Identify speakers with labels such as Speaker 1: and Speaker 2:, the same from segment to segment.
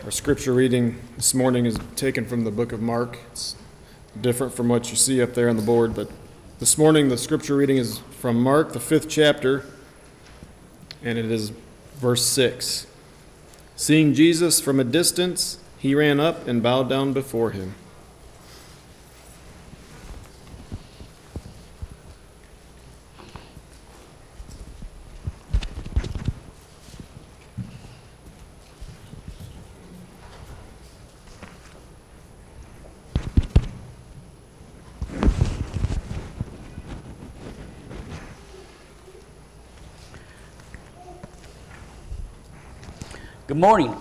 Speaker 1: Our scripture reading this morning is taken from the book of Mark. It's different from what you see up there on the board, but this morning the scripture reading is from Mark, the 5th chapter, and it is verse 6. Seeing Jesus from a distance, he ran up and bowed down before him.
Speaker 2: Good morning.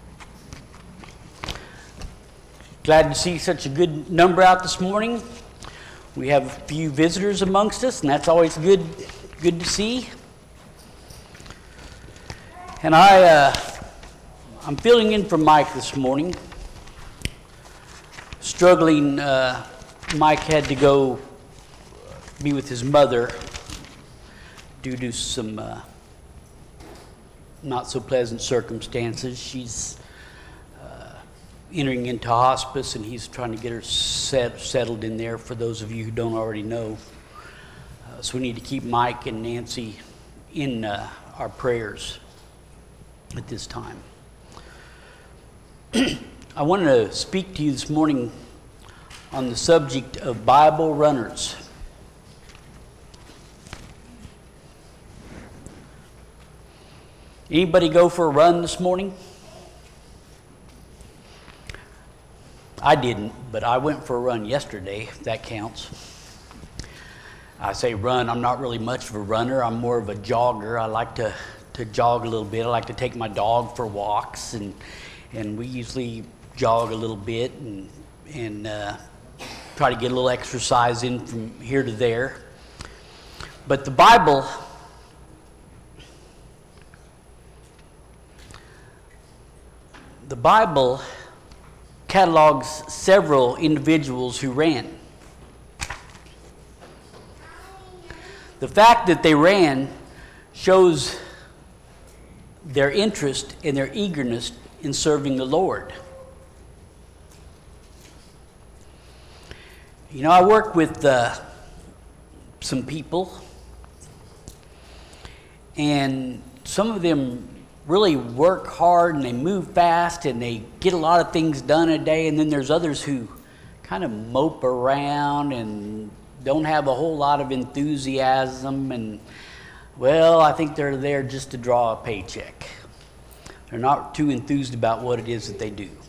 Speaker 2: Glad to see such a good number out this morning. We have a few visitors amongst us, and that's always good to see. And I'm filling in for Mike this morning. Struggling, Mike had to go be with his mother due to some not so pleasant circumstances. She's entering into hospice, and he's trying to get her settled in there, for those of you who don't already know. So we need to keep Mike and Nancy in our prayers at this time. I wanted to speak to you this morning on the subject of Bible runners. Anybody go for a run this morning? I didn't, but I went for a run yesterday, if that counts. I say run, I'm not really much of a runner. I'm more of a jogger. I like to jog a little bit. I like to take my dog for walks, and we usually jog a little bit and try to get a little exercise in from here to there. But the Bible catalogs several individuals who ran. The fact that they ran shows their interest and their eagerness in serving the Lord. You know, I work with some people, and some of them really work hard and they move fast and they get a lot of things done a day, and then there's others who kind of mope around and don't have a whole lot of enthusiasm, and well, I think they're there just to draw a paycheck. They're not too enthused about what it is that they do.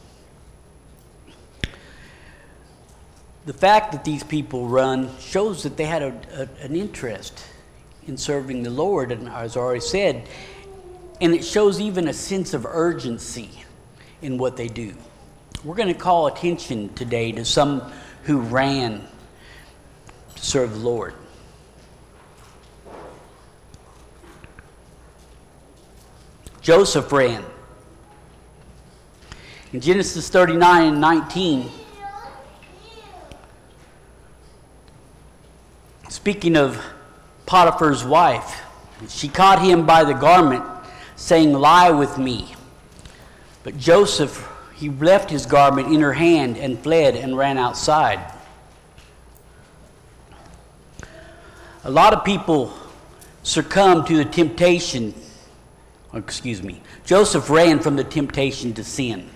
Speaker 2: The fact that these people run shows that they had an interest in serving the Lord, and as I already said, and it shows even a sense of urgency in what they do. We're going to call attention today to some who ran to serve the Lord. Joseph ran. In Genesis 39 and 19, speaking of Potiphar's wife, she caught him by the garment, saying, "Lie with me." But Joseph, he left his garment in her hand and fled and ran outside. A lot of people succumb to the temptation, Joseph ran from the temptation to sin.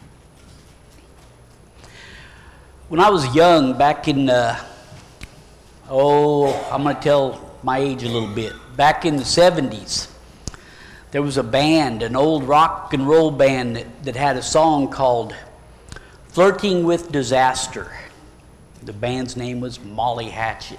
Speaker 2: When I was young, back in, I'm going to tell my age a little bit. Back in the 70s, there was a band, an old rock and roll band that had a song called "Flirting with Disaster." The band's name was Molly Hatchet.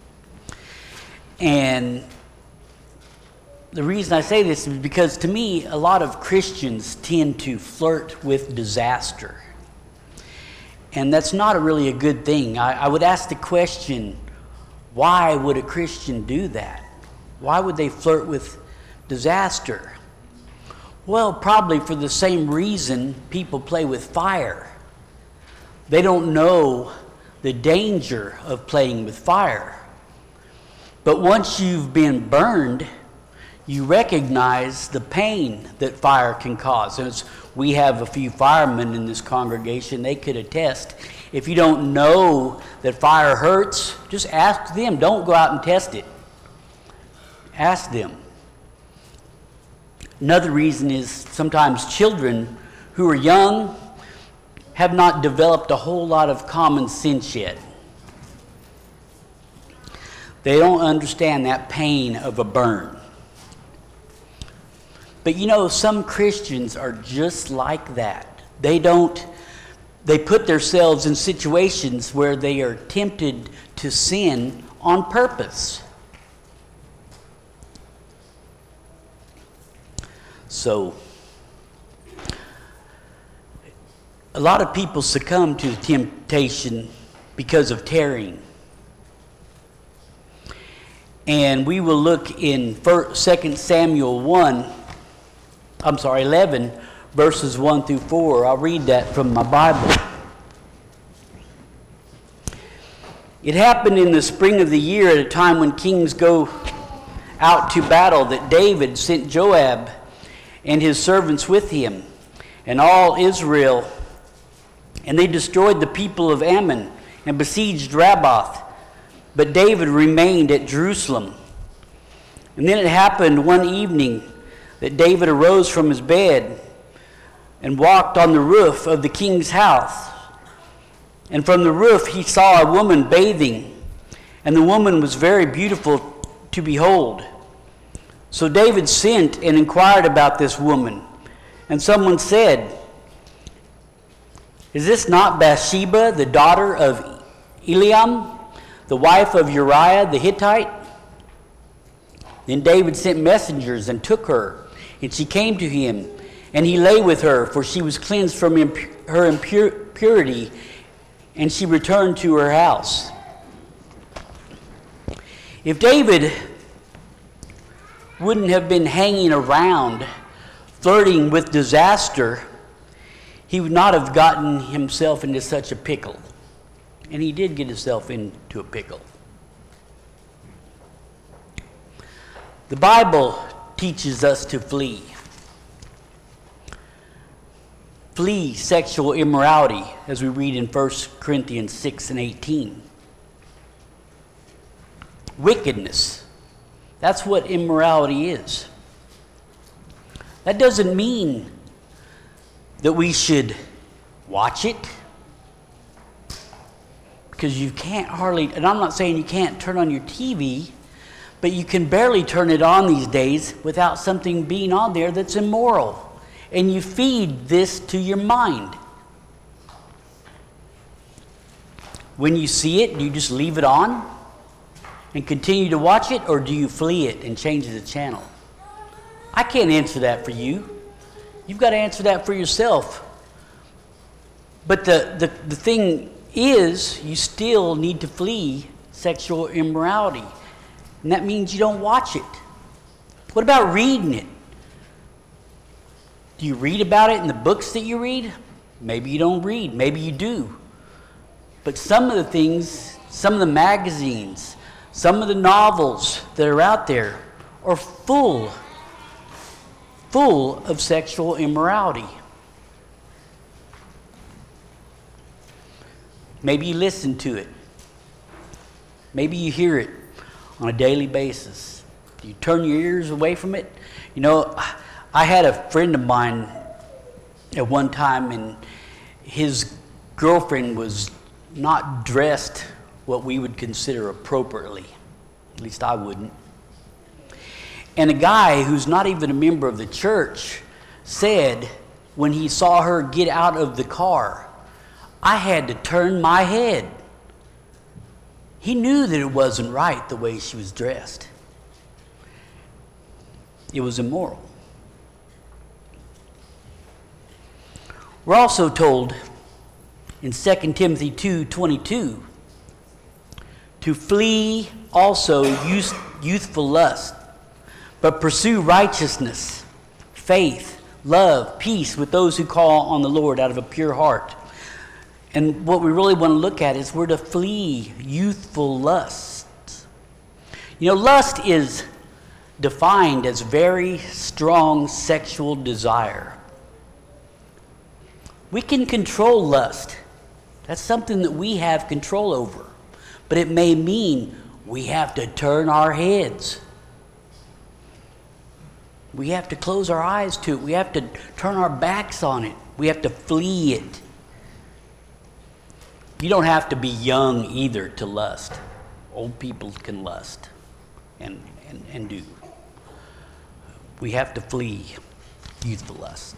Speaker 2: And the reason I say this is because, to me, a lot of Christians tend to flirt with disaster. And that's not really a good thing. I would ask the question, why would a Christian do that? Why would they flirt with disaster? Well, probably for the same reason people play with fire. They don't know the danger of playing with fire. But once you've been burned, you recognize the pain that fire can cause. And we have a few firemen in this congregation, they could attest. If you don't know that fire hurts, just ask them. Don't go out and test it. Ask them. Another reason is sometimes children who are young have not developed a whole lot of common sense yet. They don't understand that pain of a burn. But you know, some Christians are just like that. They put themselves in situations where they are tempted to sin on purpose. So, a lot of people succumb to temptation because of tearing. And we will look in 2 Samuel 11, verses 1 through 4. I'll read that from my Bible. It happened in the spring of the year, at a time when kings go out to battle, that David sent Joab and his servants with him, and all Israel, and they destroyed the people of Ammon and besieged Rabbath. But David remained at Jerusalem. And then it happened one evening that David arose from his bed and walked on the roof of the king's house. And from the roof he saw a woman bathing, and the woman was very beautiful to behold. So David sent and inquired about this woman. And someone said, "Is this not Bathsheba, the daughter of Eliam, the wife of Uriah the Hittite?" Then David sent messengers and took her, and she came to him, and he lay with her, for she was cleansed from her impurity, and she returned to her house. If David wouldn't have been hanging around flirting with disaster, he would not have gotten himself into such a pickle. And he did get himself into a pickle. The Bible teaches us to flee. Flee sexual immorality, as we read in 1 Corinthians 6 and 18. Wickedness. That's what immorality is. That doesn't mean that we should watch it, because you can't hardly, and I'm not saying you can't turn on your TV, but you can barely turn it on these days without something being on there that's immoral. And you feed this to your mind. When you see it, do you just leave it on and continue to watch it, or do you flee it and change the channel? I can't answer that for you. You've got to answer that for yourself. But the thing is, you still need to flee sexual immorality. And that means you don't watch it. What about reading it? Do you read about it in the books that you read? Maybe you don't read. Maybe you do. But some of the things, some of the magazines, some of the novels that are out there are full of sexual immorality. Maybe you listen to it. Maybe you hear it on a daily basis. Do you turn your ears away from it? You know, I had a friend of mine at one time, and his girlfriend was not dressed what we would consider appropriately. At least I wouldn't. And a guy who's not even a member of the church said when he saw her get out of the car, "I had to turn my head." He knew that it wasn't right the way she was dressed. It was immoral. We're also told in 2 Timothy 2:22 to flee also youthful lust, but pursue righteousness, faith, love, peace with those who call on the Lord out of a pure heart. And what we really want to look at is we're to flee youthful lusts. You know, lust is defined as very strong sexual desire. We can control lust. That's something that we have control over. But it may mean we have to turn our heads. We have to close our eyes to it. We have to turn our backs on it. We have to flee it. You don't have to be young either to lust. Old people can lust and do. We have to flee youthful lust.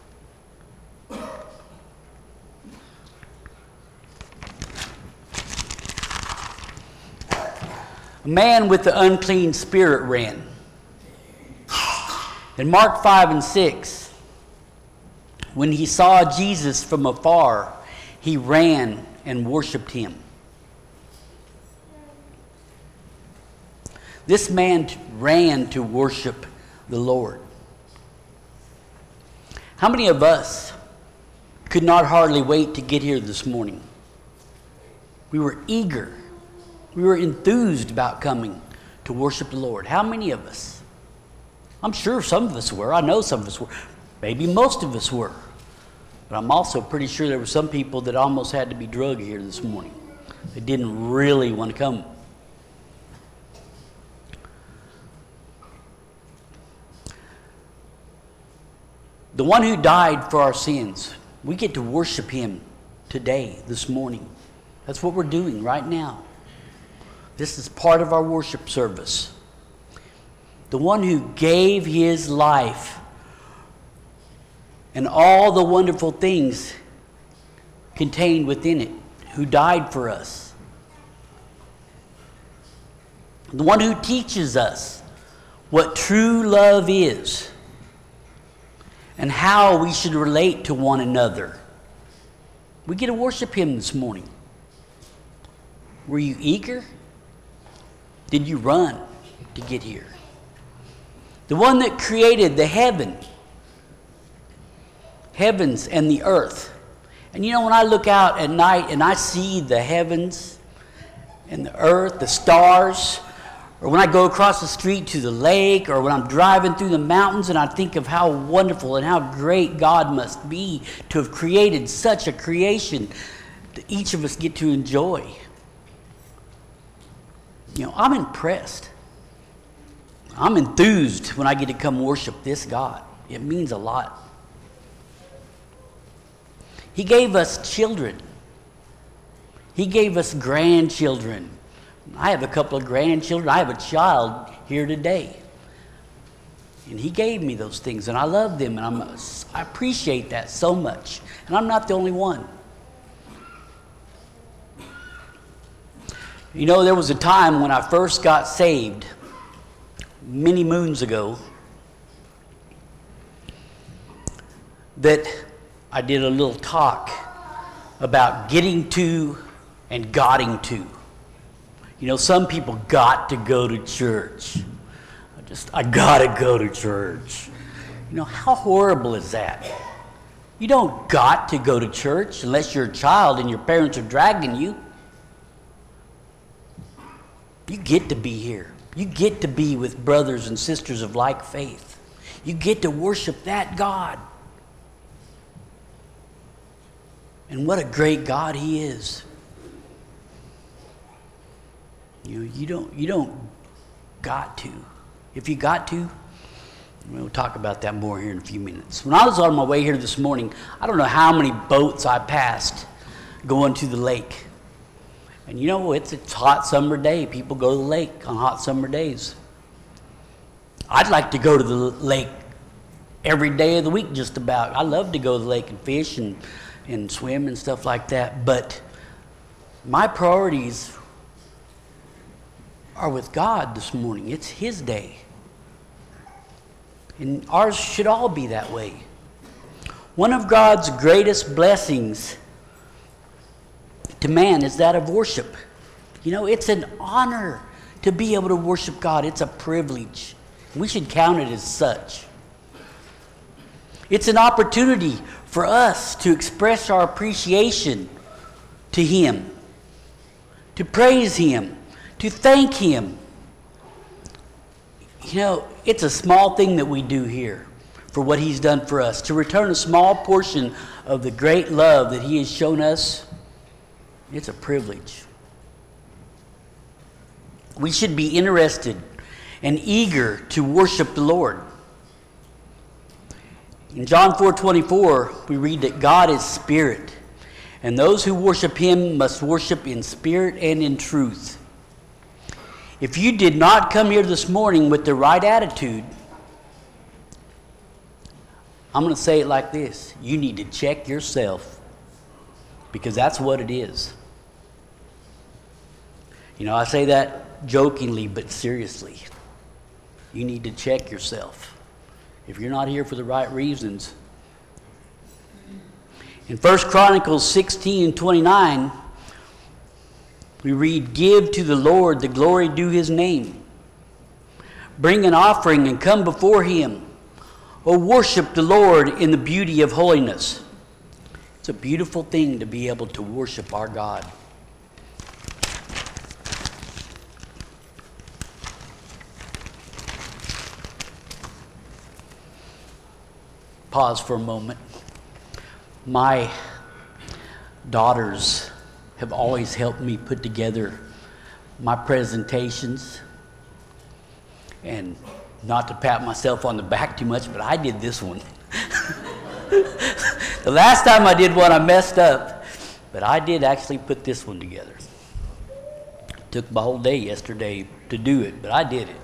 Speaker 2: A man with the unclean spirit ran. In Mark 5 and 6, when he saw Jesus from afar, he ran and worshiped him. This man ran to worship the Lord. How many of us could not hardly wait to get here this morning? We were eager. We were enthused about coming to worship the Lord. How many of us? I'm sure some of us were. I know some of us were. Maybe most of us were. But I'm also pretty sure there were some people that almost had to be drugged here this morning. They didn't really want to come. The one who died for our sins, we get to worship him today, this morning. That's what we're doing right now. This is part of our worship service. The one who gave his life and all the wonderful things contained within it, who died for us. The one who teaches us what true love is and how we should relate to one another. We get to worship him this morning. Were you eager? Did you run to get here? The one that created the heavens and the earth. And you know, when I look out at night and I see the heavens and the earth, the stars, or when I go across the street to the lake, or when I'm driving through the mountains and I think of how wonderful and how great God must be to have created such a creation that each of us get to enjoy. You know, I'm impressed. I'm enthused when I get to come worship this God. It means a lot. He gave us children. He gave us grandchildren. I have a couple of grandchildren. I have a child here today. And he gave me those things, and I love them, and I appreciate that so much. And I'm not the only one. You know, there was a time when I first got saved, many moons ago, that I did a little talk about getting to and gotting to. You know, some people got to go to church. I gotta go to church. You know, how horrible is that? You don't got to go to church unless you're a child and your parents are dragging you. You get to be here. You get to be with brothers and sisters of like faith. You get to worship that God. And what a great God he is. You don't got to. If you got to, we'll talk about that more here in a few minutes. When I was on my way here this morning, I don't know how many boats I passed going to the lake. And you know, it's a hot summer day. People go to the lake on hot summer days. I'd like to go to the lake every day of the week just about. I love to go to the lake and fish and swim and stuff like that. But my priorities are with God this morning. It's his day. And ours should all be that way. One of God's greatest blessings to man is that of worship. You know, it's an honor to be able to worship God. It's a privilege. We should count it as such. It's an opportunity for us to express our appreciation to him, to praise him, to thank him. You know, it's a small thing that we do here for what he's done for us. To return a small portion of the great love that he has shown us, it's a privilege. We should be interested and eager to worship the Lord. In John 4:24, we read that God is spirit, and those who worship him must worship in spirit and in truth. If you did not come here this morning with the right attitude, I'm going to say it like this: you need to check yourself, because that's what it is. You know, I say that jokingly, but seriously. You need to check yourself. If you're not here for the right reasons. In 1 Chronicles 16:29, we read, "Give to the Lord the glory due his name. Bring an offering and come before him. O worship the Lord in the beauty of holiness." It's a beautiful thing to be able to worship our God. Pause for a moment. My daughters have always helped me put together my presentations. And not to pat myself on the back too much, but I did this one. The last time I did one, I messed up. But I did actually put this one together. Took my whole day yesterday to do it, but I did it.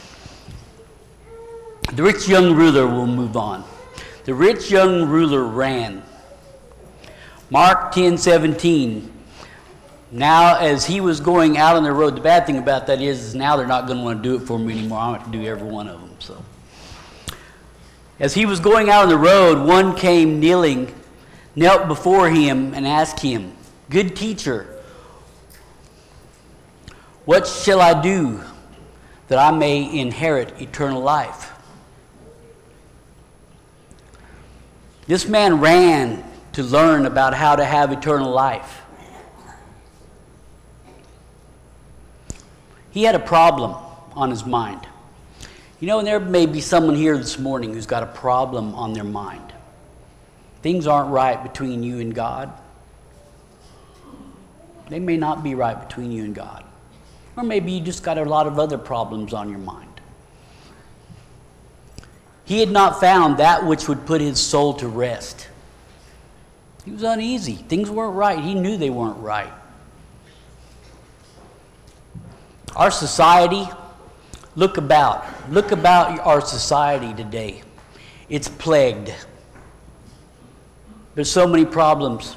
Speaker 2: The rich young ruler will move on. The rich young ruler ran. Mark 10:17. Now, as he was going out on the road, the bad thing about that is now they're not going to want to do it for me anymore. I'm going to have to do every one of them. So, as he was going out on the road, one came kneeling, knelt before him, and asked him, "Good teacher, what shall I do that I may inherit eternal life?" This man ran to learn about how to have eternal life. He had a problem on his mind. You know, and there may be someone here this morning who's got a problem on their mind. Things aren't right between you and God. They may not be right between you and God. Or maybe you just got a lot of other problems on your mind. He had not found that which would put his soul to rest. He was uneasy. Things weren't right. He knew they weren't right. Our society, look about our society today. It's plagued. There's so many problems.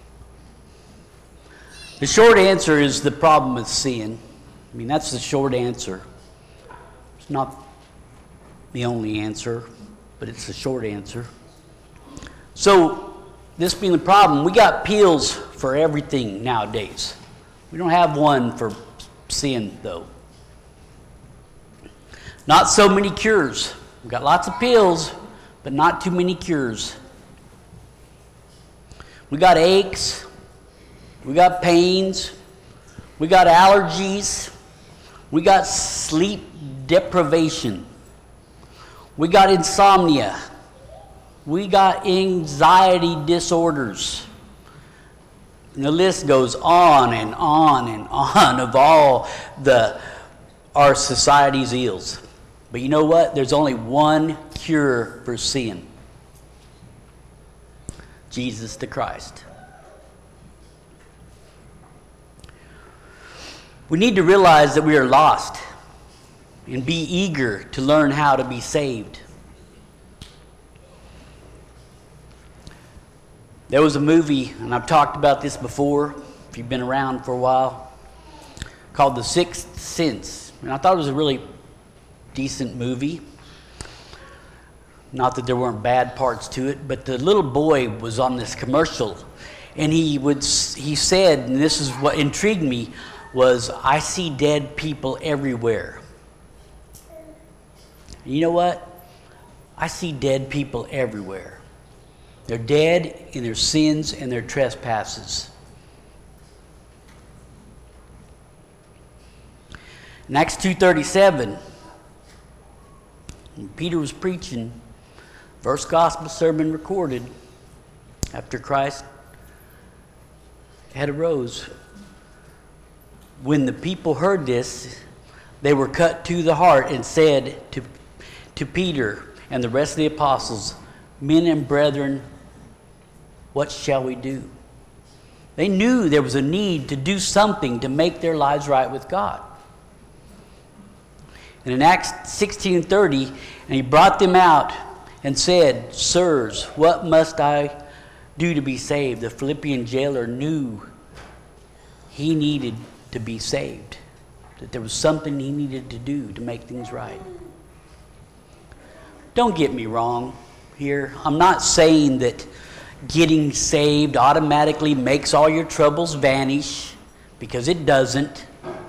Speaker 2: The short answer is the problem with sin. I mean, that's the short answer. It's not the only answer, but it's the short answer. So, this being the problem, we got pills for everything nowadays. We don't have one for sin, though. Not so many cures. We've got lots of pills, but not too many cures. We got aches. We got pains. We got allergies. We got sleep deprivation. We got insomnia. We got anxiety disorders. And the list goes on and on and on of all our society's ills. But you know what? There's only one cure for sin. Jesus the Christ. We need to realize that we are lost and be eager to learn how to be saved. There was a movie, and I've talked about this before, if you've been around for a while, called The Sixth Sense. And I thought it was a really decent movie. Not that there weren't bad parts to it, but the little boy was on this commercial, and he said, and this is what intrigued me, was, "I see dead people everywhere." And you know what? I see dead people everywhere. They're dead in their sins and their trespasses. In Acts 2:37, When Peter was preaching, first gospel sermon recorded after Christ had arose. When the people heard this, they were cut to the heart and said to Peter and the rest of the apostles, "Men and brethren, what shall we do?" They knew there was a need to do something to make their lives right with God. And in Acts 16:30, and he brought them out and said, "Sirs, what must I do to be saved?" The Philippian jailer knew he needed to be saved, that there was something he needed to do to make things right. Don't get me wrong here. I'm not saying that getting saved automatically makes all your troubles vanish, because it doesn't.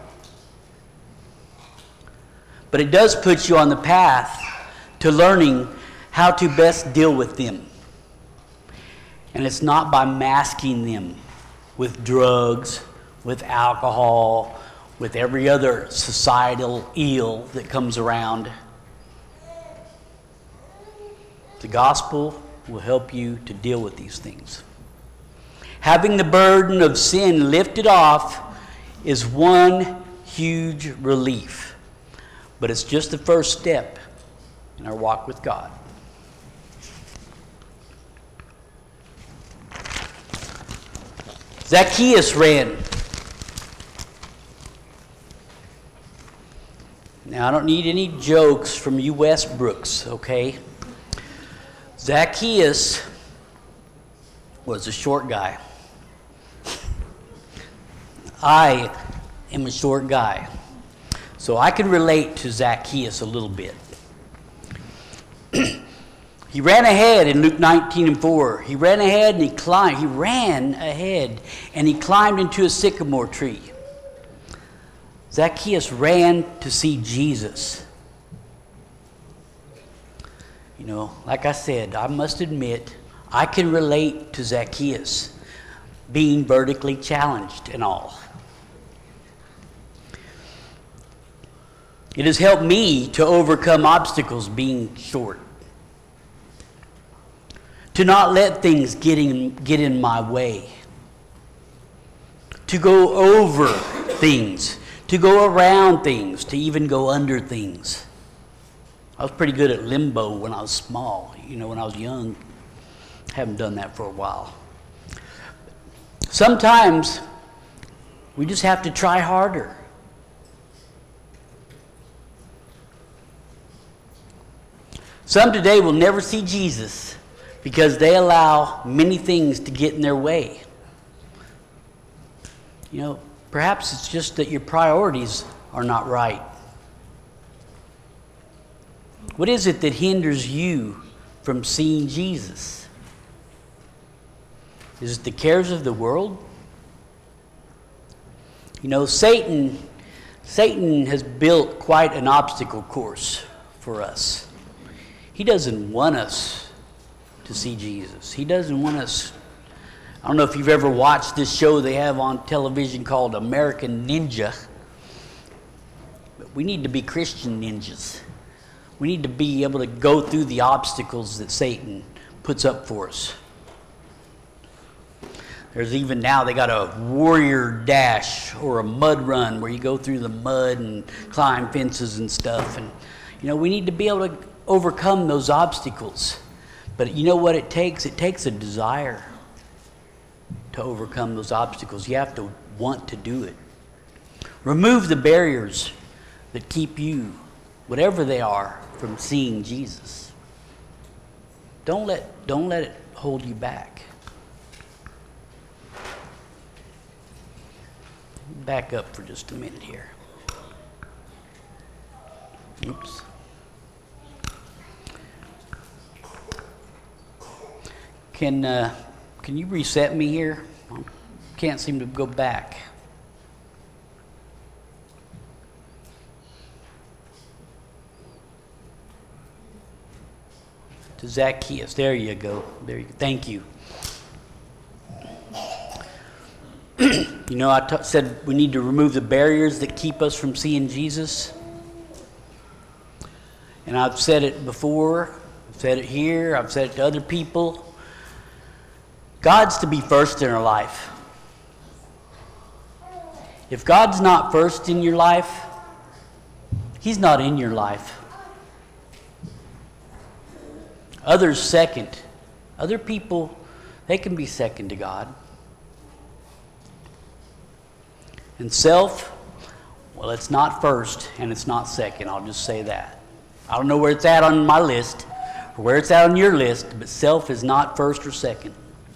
Speaker 2: But it does put you on the path to learning how to best deal with them. And it's not by masking them with drugs, with alcohol, with every other societal ill that comes around. The gospel will help you to deal with these things. Having the burden of sin lifted off is one huge relief, but it's just the first step in our walk with God. Zacchaeus ran. Now, I don't need any jokes from you Westbrooks, okay? Zacchaeus was a short guy. I am a short guy, so I can relate to Zacchaeus a little bit. He ran ahead in Luke 19:4. He ran ahead and he climbed. He ran ahead and he climbed into a sycamore tree. Zacchaeus ran to see Jesus. You know, like I said, I must admit, I can relate to Zacchaeus being vertically challenged and all. It has helped me to overcome obstacles being short. To not let things get in my way. To go over things. To go around things. To even go under things. I was pretty good at limbo when I was small. You know, when I was young. Haven't done that for a while. Sometimes we just have to try harder. Some today will never see Jesus because they allow many things to get in their way. You know, perhaps it's just that your priorities are not right. What is it that hinders you from seeing Jesus? Is it the cares of the world? You know, Satan has built quite an obstacle course for us. He doesn't want us to see Jesus. He doesn't want us. I don't know if you've ever watched this show they have on television called American Ninja. But we need to be Christian ninjas. We need to be able to go through the obstacles that Satan puts up for us. There's even now, they got a warrior dash or a mud run where you go through the mud and climb fences and stuff. And, you know, we need to be able to overcome those obstacles. But you know what it takes? It takes a desire to overcome those obstacles. You have to want to do it. Remove the barriers that keep you, whatever they are, from seeing Jesus. Don't let it hold you back. Back up for just a minute here. Oops. Can you reset me here? Can't seem to go back. To Zacchaeus. There you go. There you go. Thank you. You know, I said we need to remove the barriers that keep us from seeing Jesus. And I've said it before, I've said it here, I've said it to other people. God's to be first in our life. If God's not first in your life, He's not in your life. Others second. Other people, they can be second to God. And self, well, it's not first and it's not second. I'll just say that. I don't know where it's at on my list or where it's at on your list, but self is not first or second.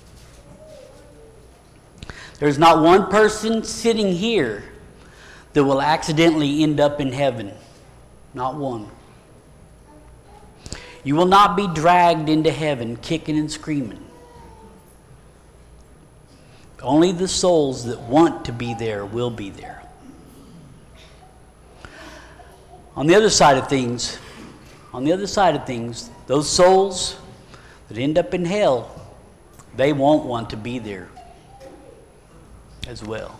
Speaker 2: There's not one person sitting here that will accidentally end up in heaven. Not one. You will not be dragged into heaven kicking and screaming. Only the souls that want to be there will be there. On the other side of things, those souls that end up in hell, they won't want to be there as well.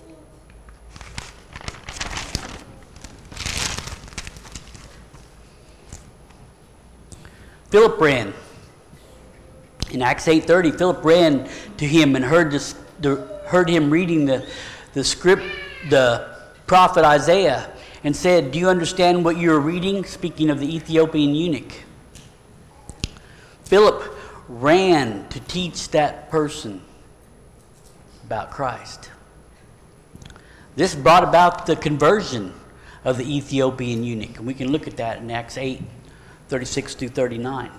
Speaker 2: Philip ran. In Acts 8:30, Philip ran to him and heard him reading the script, the prophet Isaiah, and said, "Do you understand what you are reading?" Speaking of the Ethiopian eunuch. Philip ran to teach that person about Christ. This brought about the conversion of the Ethiopian eunuch, and we can look at that in Acts 8:36 through 39.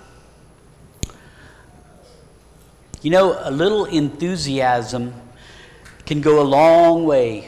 Speaker 2: You know, a little enthusiasm can go a long way.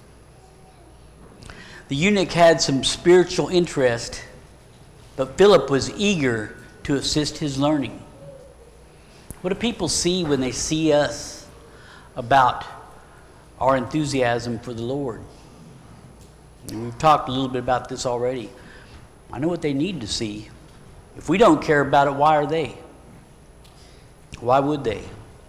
Speaker 2: The eunuch had some spiritual interest, but Philip was eager to assist his learning. What do people see when they see us about our enthusiasm for the Lord? And we've talked a little bit about this already. I know what they need to see. If we don't care about it, why are they? Why would they?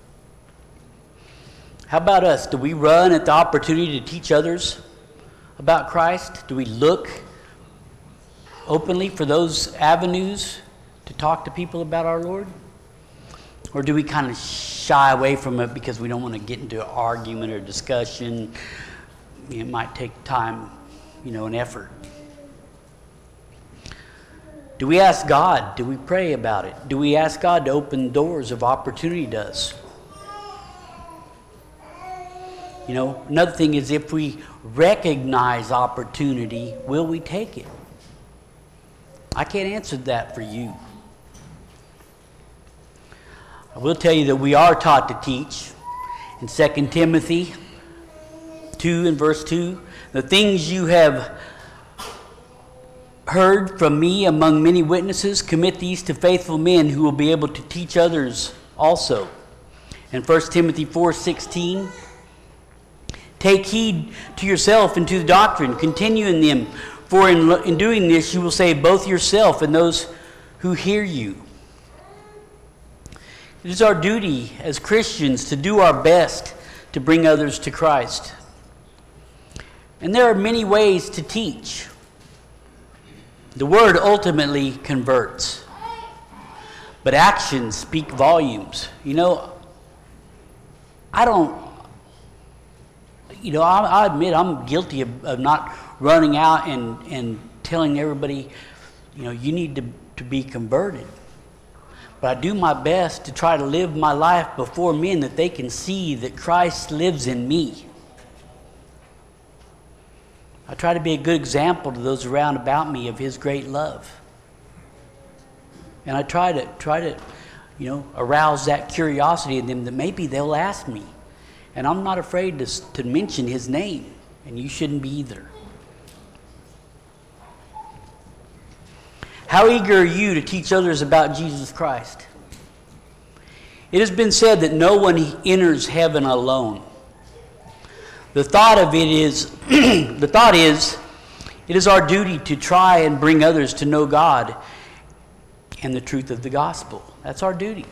Speaker 2: How about us? Do we run at the opportunity to teach others about Christ? Do we look openly for those avenues to talk to people about our Lord? Or do we kind of shy away from it because we don't want to get into an argument or discussion? It might take time, and effort. Do we ask God? Do we pray about it? Do we ask God to open doors of opportunity to us? Another thing is, if we recognize opportunity, will we take it? I can't answer that for you. I will tell you that we are taught to teach. In 2 Timothy 2 and verse 2, the things you have heard from me among many witnesses, commit these to faithful men who will be able to teach others also. And 1 Timothy 4:16, take heed to yourself and to the doctrine, continue in them, for in doing this you will save both yourself and those who hear you. It is our duty as Christians to do our best to bring others to Christ. And there are many ways to teach. The word ultimately converts, but actions speak volumes. I admit I'm guilty of not running out and telling everybody, you need to be converted. But I do my best to try to live my life before men that they can see that Christ lives in me. I try to be a good example to those around about me of His great love. And I try to arouse that curiosity in them that maybe they'll ask me. And I'm not afraid to mention His name, and you shouldn't be either. How eager are you to teach others about Jesus Christ? It has been said that no one enters heaven alone. The thought is, it is our duty to try and bring others to know God and the truth of the gospel. That's our duty.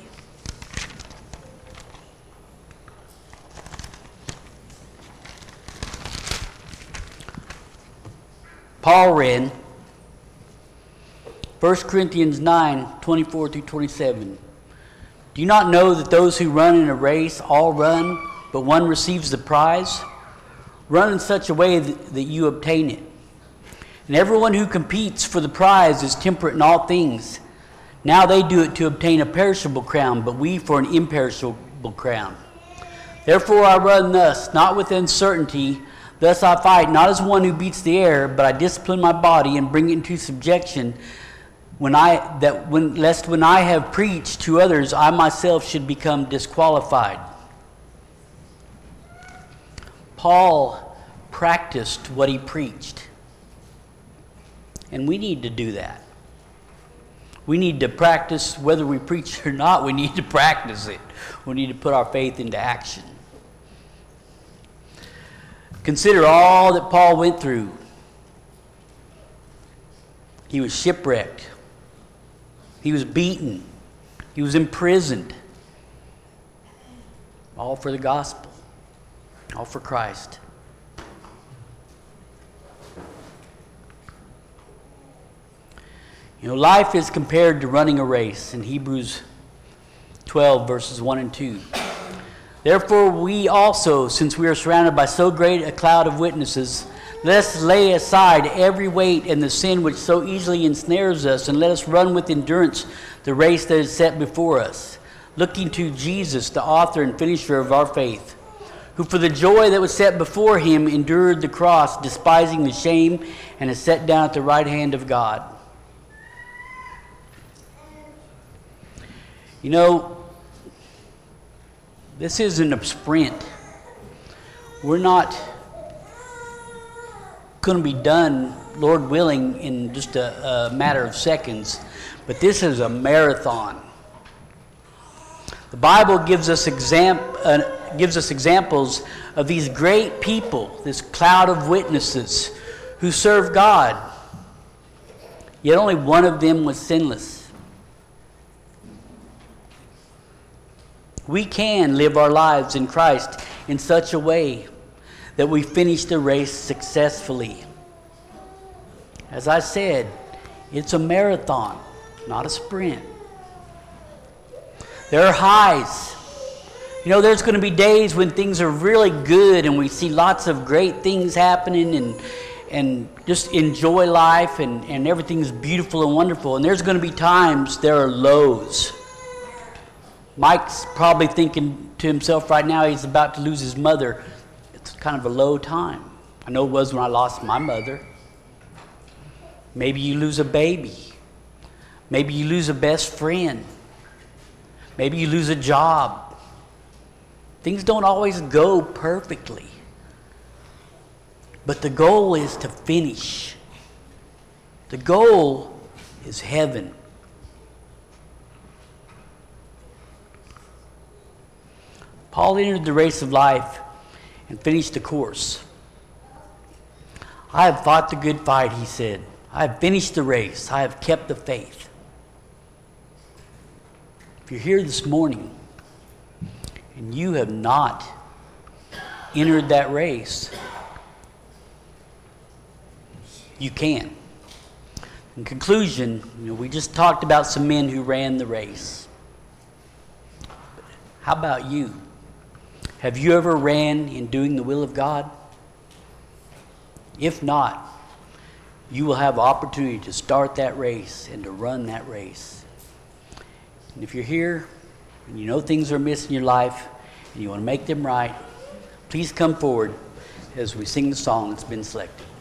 Speaker 2: Paul ran 1 Corinthians 9:24-27. Do you not know that those who run in a race all run, but one receives the prize? Run in such a way that you obtain it. And everyone who competes for the prize is temperate in all things. Now they do it to obtain a perishable crown, but we for an imperishable crown. Therefore I run thus, not with uncertainty. Thus I fight, not as one who beats the air, but I discipline my body and bring it into subjection, lest when I have preached to others, I myself should become disqualified. Paul practiced what he preached. And we need to do that. We need to practice, whether we preach or not, we need to practice it. We need to put our faith into action. Consider all that Paul went through. He was shipwrecked. He was beaten. He was imprisoned. All for the gospel. All for Christ. You know, life is compared to running a race in Hebrews 12, verses 1 and 2. Therefore we also, since we are surrounded by so great a cloud of witnesses, let us lay aside every weight and the sin which so easily ensnares us, and let us run with endurance the race that is set before us, looking to Jesus, the author and finisher of our faith, who for the joy that was set before him endured the cross, despising the shame, and is set down at the right hand of God. You know, this isn't a sprint. We're not going to be done, Lord willing, in just a matter of seconds. But this is a marathon. The Bible gives us examples of these great people, this cloud of witnesses who serve God. Yet only one of them was sinless. We can live our lives in Christ in such a way that we finish the race successfully. As I said, it's a marathon, not a sprint. There are highs. You know, there's going to be days when things are really good and we see lots of great things happening and just enjoy life and everything's beautiful and wonderful. And there's going to be times there are lows. Mike's probably thinking to himself right now he's about to lose his mother. It's kind of a low time. I know it was when I lost my mother. Maybe you lose a baby. Maybe you lose a best friend. Maybe you lose a job. Things don't always go perfectly. But the goal is to finish. The goal is heaven. Paul entered the race of life and finished the course. I have fought the good fight, he said. I have finished the race. I have kept the faith. If you're here this morning and you have not entered that race, you can. In conclusion, we just talked about some men who ran the race. How about you? Have you ever ran in doing the will of God? If not, you will have opportunity to start that race and to run that race. And if you're here and you know things are amiss in your life and you want to make them right, please come forward as we sing the song that's been selected.